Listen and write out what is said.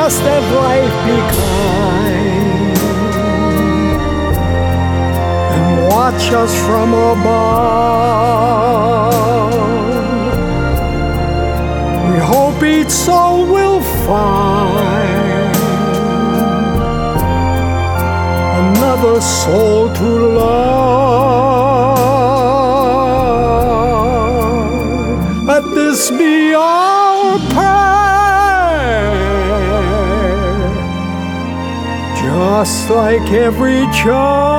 just let life be kind and watch us from above. We hope each soul will find another soul to love. Let this be our prayer, just like every child.